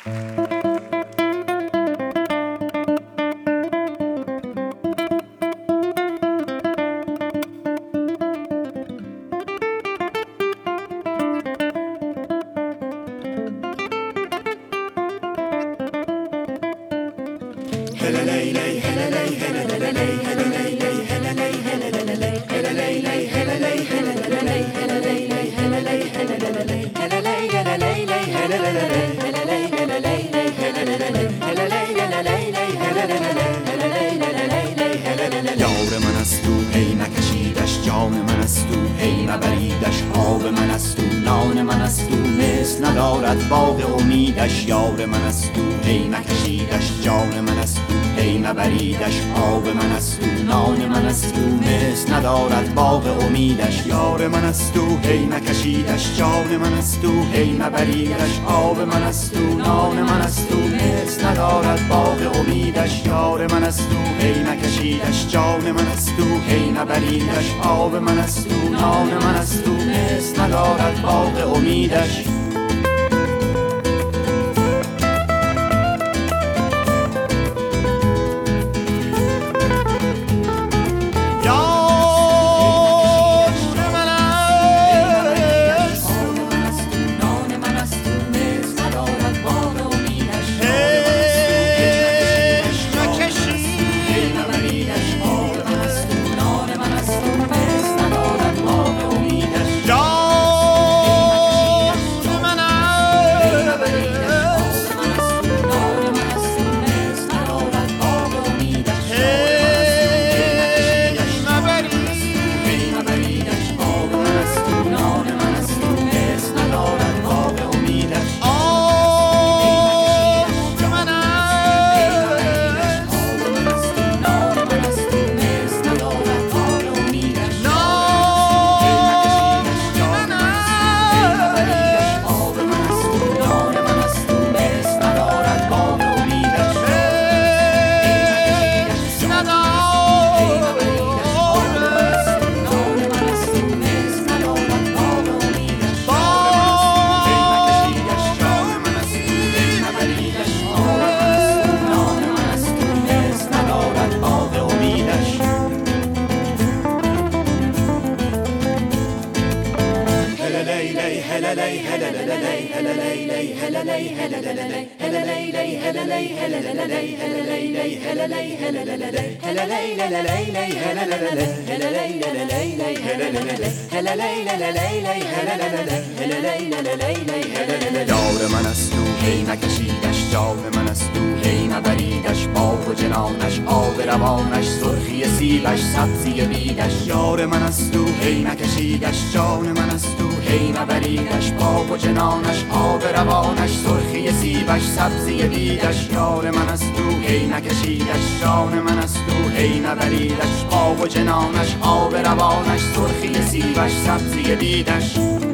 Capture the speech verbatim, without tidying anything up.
یار من است او هی نکشیدش جان من است او هی نبریدش آب من است او نان من است او مثل ندارد باغ امیدش یار من است او هی نکشیدش جان من است او هی نبریدش آب من است او نان من است او مثل ندارد باغ امیدش یار من است او هی نکشیدش جان من است او هی نبریدش آب من است او نان من است او مثل ندارد باغ امیدش یار من است او هی نکشیدش جان من است او هی نبریدش آب من است او نان من است او مثل ندارد باغ امیدش یار من است او هی نکشیدش جان من است او هی نبریدش باغ و جنانش آب روانش سرخی سیبش سبزی بیدش یار من است او هی نکشیدش جان من است او هی نبریدش باغ و جنانش آب روانش سرخی سیبش سبزی بیدش یار من است او هی نکشیدش جان من است او هی نبریدش باغ و جنانش آب روانش سرخی سیبش سبزی بیدش